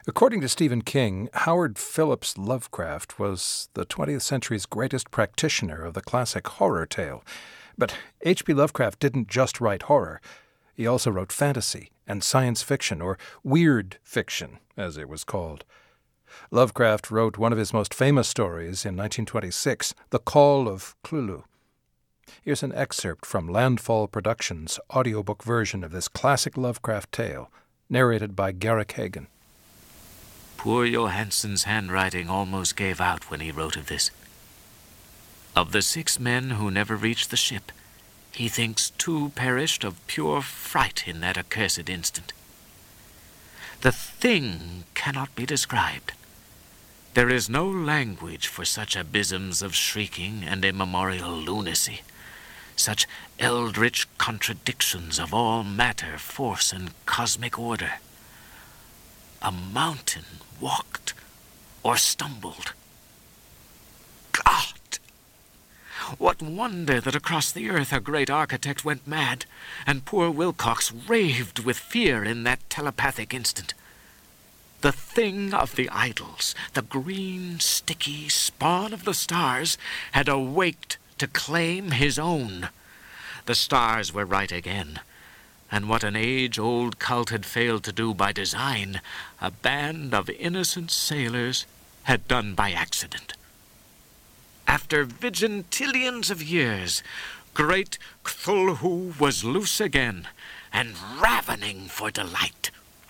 According to Stephen King, Howard Phillips Lovecraft was the 20th century's greatest practitioner of the classic horror tale. But H.P. Lovecraft didn't just write horror. He also wrote fantasy and science fiction, or weird fiction, as it was called. Lovecraft wrote one of his most famous stories in 1926, The Call of Cthulhu. Here's an excerpt from Landfall Productions' audiobook version of this classic Lovecraft tale, narrated by Garrick Hagan. Poor Johansen's handwriting almost gave out when he wrote of this. Of the 6 men who never reached the ship, he thinks 2 perished of pure fright in that accursed instant. The thing cannot be described. There is no language for such abysms of shrieking and immemorial lunacy, such eldritch contradictions of all matter, force, and cosmic order. A mountain walked or stumbled. God! What wonder that across the earth a great architect went mad, and poor Wilcox raved with fear in that telepathic instant. The thing of the idols, the green, sticky spawn of the stars, had awaked to claim his own. The stars were right again. And what an age-old cult had failed to do by design, a band of innocent sailors had done by accident. After vigintillions of years, great Cthulhu was loose again and ravening for delight.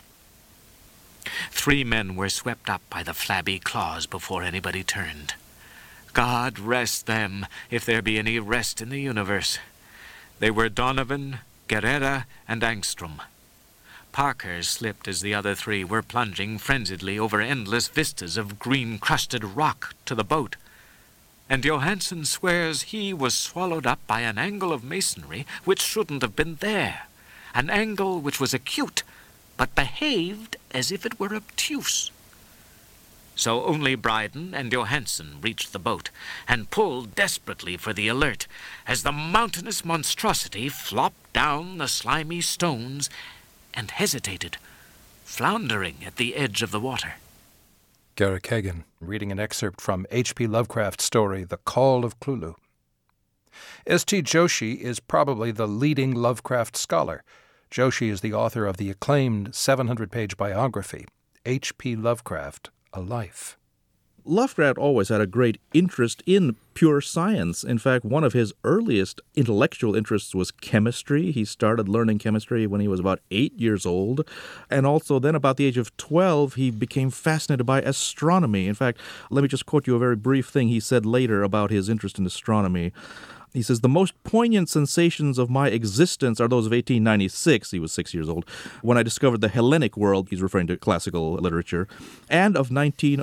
3 men were swept up by the flabby claws before anybody turned. God rest them, if there be any rest in the universe. They were Donovan, Guerrera, and Angstrom. Parker slipped as the other 3 were plunging frenziedly over endless vistas of green-crusted rock to the boat. And Johansen swears he was swallowed up by an angle of masonry which shouldn't have been there, an angle which was acute, but behaved as if it were obtuse. So only Bryden and Johansen reached the boat and pulled desperately for the Alert as the mountainous monstrosity flopped down the slimy stones and hesitated, floundering at the edge of the water. Garrick Hagan, reading an excerpt from H.P. Lovecraft's story, The Call of Cthulhu. S.T. Joshi is probably the leading Lovecraft scholar. Joshi is the author of the acclaimed 700-page biography, H.P. Lovecraft, A Life. Lovecraft always had a great interest in pure science. In fact, one of his earliest intellectual interests was chemistry. He started learning chemistry when he was about 8 years old. And also then about the age of 12, he became fascinated by astronomy. In fact, let me just quote you a very brief thing he said later about his interest in astronomy. He says, "The most poignant sensations of my existence are those of 1896," he was 6 years old, "when I discovered the Hellenic world," he's referring to classical literature, "and of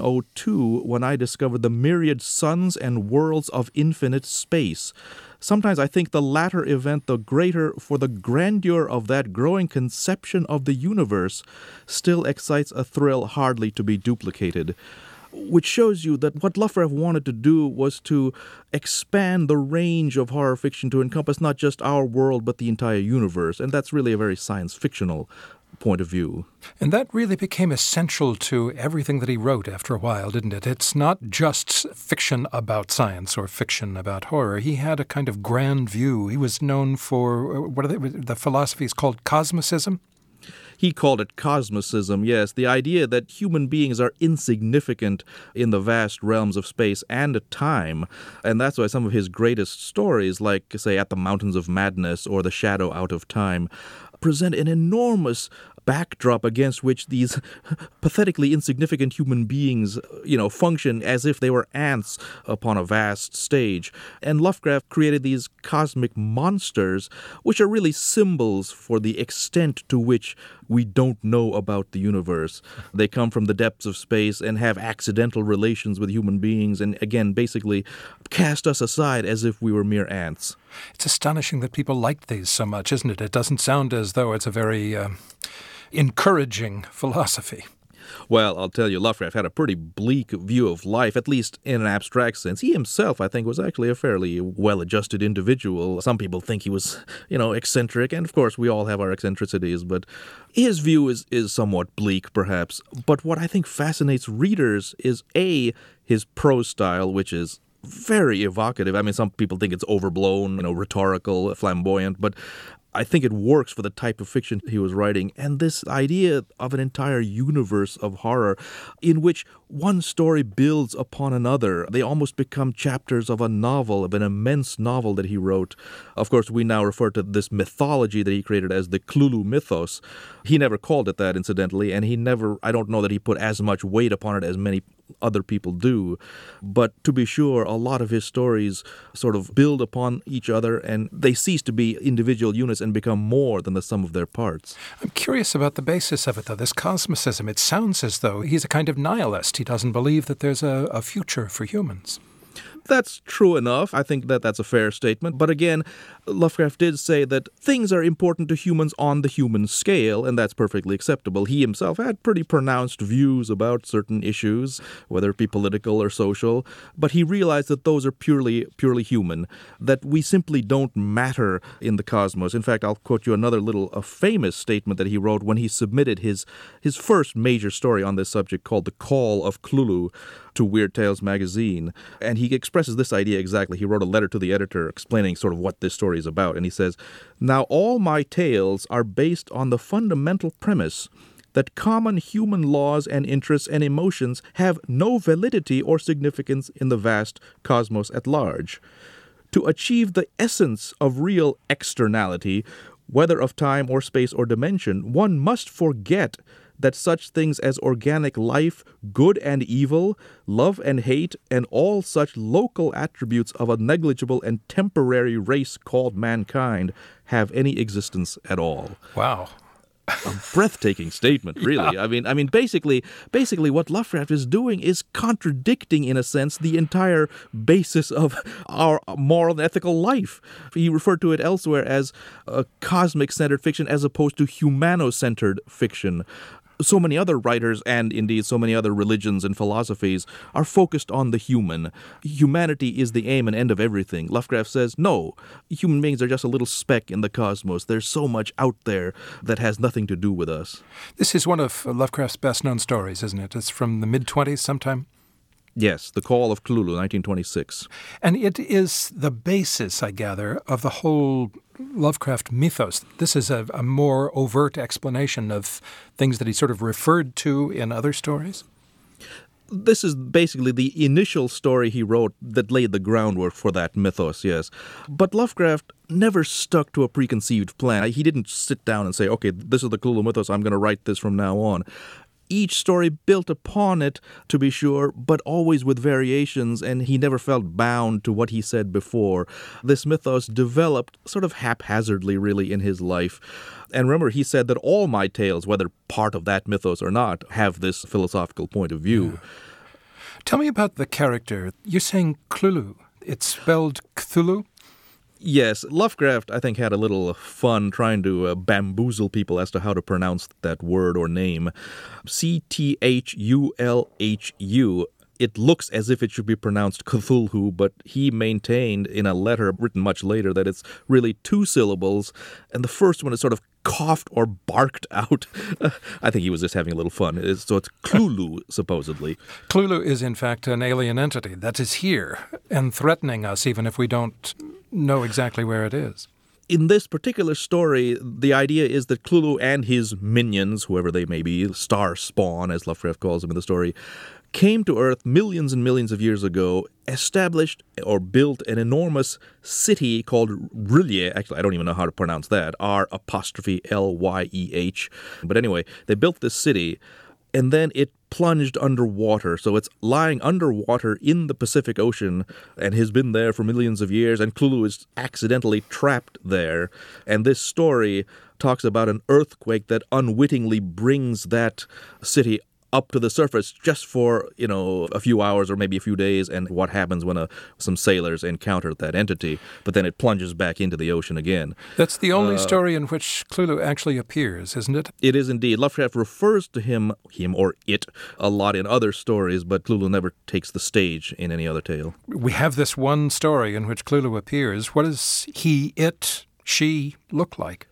1902, when I discovered the myriad suns and worlds of infinite space. Sometimes I think the latter event the greater, for the grandeur of that growing conception of the universe still excites a thrill hardly to be duplicated." Which shows you that what Lovecraft wanted to do was to expand the range of horror fiction to encompass not just our world, but the entire universe. And that's really a very science-fictional point of view. And that really became essential to everything that he wrote after a while, didn't it? It's not just fiction about science or fiction about horror. He had a kind of grand view. He was known for, the philosophy is called cosmicism? He called it cosmicism, yes, the idea that human beings are insignificant in the vast realms of space and time. And that's why some of his greatest stories, like, say, At the Mountains of Madness or The Shadow Out of Time, present an enormous backdrop against which these pathetically insignificant human beings, function as if they were ants upon a vast stage. And Lovecraft created these cosmic monsters, which are really symbols for the extent to which we don't know about the universe. They come from the depths of space and have accidental relations with human beings and, again, basically cast us aside as if we were mere ants. It's astonishing that people liked these so much, isn't it? It doesn't sound as though it's a very encouraging philosophy. Well, I'll tell you, Lovecraft had a pretty bleak view of life, at least in an abstract sense. He himself, I think, was actually a fairly well-adjusted individual. Some people think he was, eccentric, and of course we all have our eccentricities, but his view is somewhat bleak, perhaps. But what I think fascinates readers is, A, his prose style, which is very evocative. I mean, some people think it's overblown, rhetorical, flamboyant, but I think it works for the type of fiction he was writing. And this idea of an entire universe of horror in which one story builds upon another. They almost become chapters of a novel, of an immense novel that he wrote. Of course, we now refer to this mythology that he created as the Cthulhu mythos. He never called it that, incidentally, and I don't know that he put as much weight upon it as many other people do. But to be sure, a lot of his stories sort of build upon each other, and they cease to be individual units and become more than the sum of their parts. I'm curious about the basis of it, though, this cosmicism. It sounds as though he's a kind of nihilist. He doesn't believe that there's a future for humans. That's true enough. I think that that's a fair statement. But again, Lovecraft did say that things are important to humans on the human scale, and that's perfectly acceptable. He himself had pretty pronounced views about certain issues, whether it be political or social, but he realized that those are purely human, that we simply don't matter in the cosmos. In fact, I'll quote you another a famous statement that he wrote when he submitted his first major story on this subject called The Call of Cthulhu to Weird Tales magazine. And he expresses this idea exactly. He wrote a letter to the editor explaining sort of what this story is about. And he says, "Now all my tales are based on the fundamental premise that common human laws and interests and emotions have no validity or significance in the vast cosmos at large. To achieve the essence of real externality, whether of time or space or dimension, one must forget that such things as organic life, good and evil, love and hate, and all such local attributes of a negligible and temporary race called mankind have any existence at all." Wow. A breathtaking statement, really. Yeah. I mean, basically, what Lovecraft is doing is contradicting, in a sense, the entire basis of our moral and ethical life. He referred to it elsewhere as a cosmic-centered fiction as opposed to humano-centered fiction. So many other writers, and indeed so many other religions and philosophies, are focused on the human. Humanity is the aim and end of everything. Lovecraft says, no, human beings are just a little speck in the cosmos. There's so much out there that has nothing to do with us. This is one of Lovecraft's best-known stories, isn't it? It's from the mid-20s sometime? Yes, The Call of Cthulhu, 1926. And it is the basis, I gather, of the whole Lovecraft mythos. This is a more overt explanation of things that he sort of referred to in other stories? This is basically the initial story he wrote that laid the groundwork for that mythos, yes. But Lovecraft never stuck to a preconceived plan. He didn't sit down and say, okay, this is the Cthulhu mythos, I'm going to write this from now on. Each story built upon it, to be sure, but always with variations, and he never felt bound to what he said before. This mythos developed sort of haphazardly, really, in his life. And remember, he said that all my tales, whether part of that mythos or not, have this philosophical point of view. Yeah. Tell me about the character. You're saying Cthulhu. It's spelled Cthulhu? Yes, Lovecraft, I think, had a little fun trying to bamboozle people as to how to pronounce that word or name. Cthulhu. It looks as if it should be pronounced Cthulhu, but he maintained in a letter written much later that it's really two syllables, and the first one is sort of coughed or barked out. I think he was just having a little fun. So it's Cthulhu, supposedly. Cthulhu is, in fact, an alien entity that is here and threatening us, even if we don't know exactly where it is. In this particular story, the idea is that Cthulhu and his minions, whoever they may be, Star Spawn, as Lovecraft calls them in the story, came to Earth millions and millions of years ago, established or built an enormous city called R'lyeh. Actually, I don't even know how to pronounce that. R'Lyeh. But anyway, they built this city, and then it plunged underwater. So it's lying underwater in the Pacific Ocean and has been there for millions of years, and Cthulhu is accidentally trapped there. And this story talks about an earthquake that unwittingly brings that city up to the surface just for, a few hours or maybe a few days, and what happens when some sailors encounter that entity, but then it plunges back into the ocean again. That's the only story in which Cthulhu actually appears, isn't it? It is indeed. Lovecraft refers to him or it, a lot in other stories, but Cthulhu never takes the stage in any other tale. We have this one story in which Cthulhu appears. What does he, it, she look like?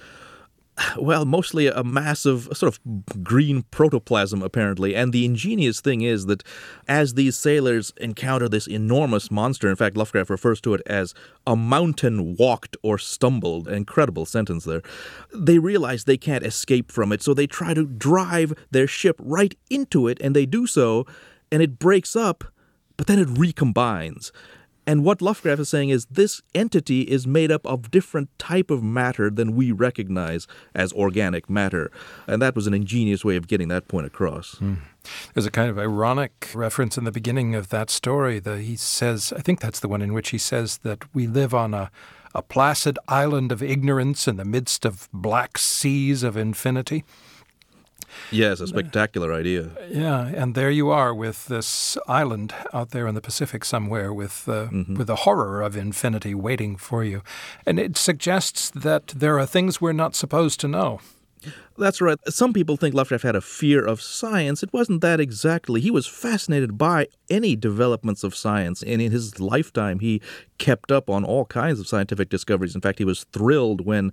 Well, mostly a massive sort of green protoplasm, apparently. And the ingenious thing is that as these sailors encounter this enormous monster, in fact, Lovecraft refers to it as a mountain walked or stumbled. Incredible sentence there. They realize they can't escape from it, so they try to drive their ship right into it, and they do so, and it breaks up, but then it recombines. And what Lovecraft is saying is this entity is made up of different type of matter than we recognize as organic matter. And that was an ingenious way of getting that point across. There's a kind of ironic reference in the beginning of that story. He says, I think that's the one in which he says that we live on a placid island of ignorance in the midst of black seas of infinity. Yes, a spectacular idea. Yeah, and there you are with this island out there in the Pacific somewhere with the horror of infinity waiting for you. And it suggests that there are things we're not supposed to know. That's right. Some people think Lovecraft had a fear of science. It wasn't that exactly. He was fascinated by any developments of science, and in his lifetime he kept up on all kinds of scientific discoveries. In fact, he was thrilled in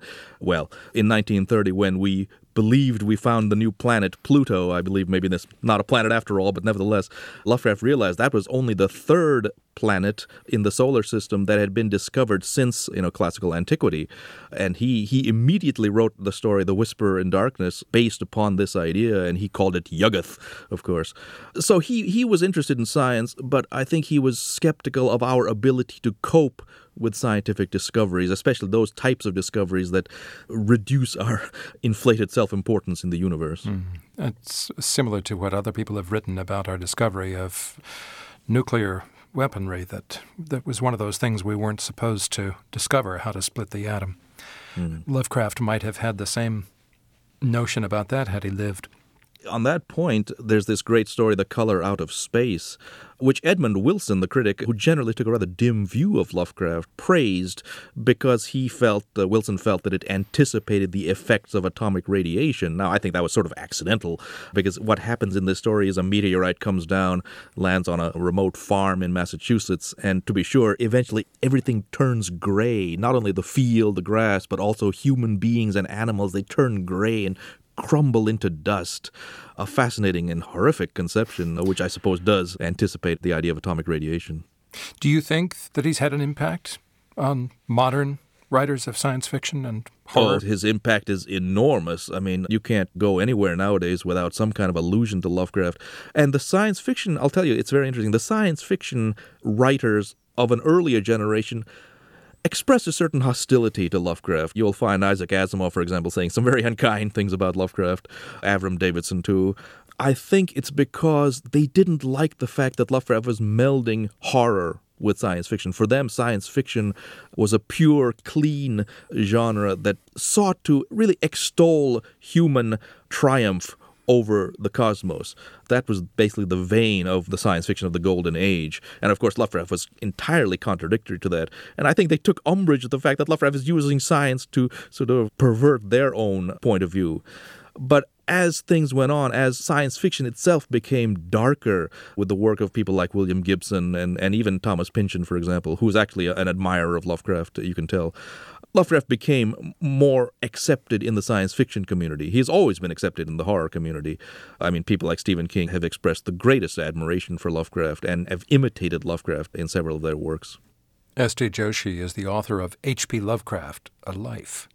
1930, when we believed we found the new planet Pluto. I believe maybe this not a planet after all, but nevertheless, Lovecraft realized that was only the third planet in the solar system that had been discovered since classical antiquity, and he immediately wrote the story The Whisperer in Darkness based upon this idea, and he called it Yuggoth, of course. So he was interested in science, but I think he was skeptical of our ability to cope with scientific discoveries, especially those types of discoveries that reduce our inflated self-importance in the universe. It's similar to what other people have written about our discovery of nuclear weaponry, that was one of those things we weren't supposed to discover, how to split the atom. Lovecraft might have had the same notion about that had he lived. On that point, there's this great story, The Color Out of Space, which Edmund Wilson, the critic, who generally took a rather dim view of Lovecraft, praised because Wilson felt that it anticipated the effects of atomic radiation. Now, I think that was sort of accidental, because what happens in this story is a meteorite comes down, lands on a remote farm in Massachusetts, and to be sure, eventually everything turns gray. Not only the field, the grass, but also human beings and animals, they turn gray and crumble into dust. A fascinating and horrific conception, which I suppose does anticipate the idea of atomic radiation. Do you think that he's had an impact on modern writers of science fiction and horror? His impact is enormous. I mean, you can't go anywhere nowadays without some kind of allusion to Lovecraft. And the science fiction, I'll tell you, it's very interesting. The science fiction writers of an earlier generation expressed a certain hostility to Lovecraft. You'll find Isaac Asimov, for example, saying some very unkind things about Lovecraft, Avram Davidson too. I think it's because they didn't like the fact that Lovecraft was melding horror with science fiction. For them, science fiction was a pure, clean genre that sought to really extol human triumph over the cosmos. That was basically the vein of the science fiction of the Golden Age. And of course, Lovecraft was entirely contradictory to that. And I think they took umbrage at the fact that Lovecraft is using science to sort of pervert their own point of view. But as things went on, as science fiction itself became darker with the work of people like William Gibson and even Thomas Pynchon, for example, who was actually an admirer of Lovecraft, you can tell, Lovecraft became more accepted in the science fiction community. He's always been accepted in the horror community. I mean, people like Stephen King have expressed the greatest admiration for Lovecraft and have imitated Lovecraft in several of their works. S.T. Joshi is the author of H.P. Lovecraft, A Life.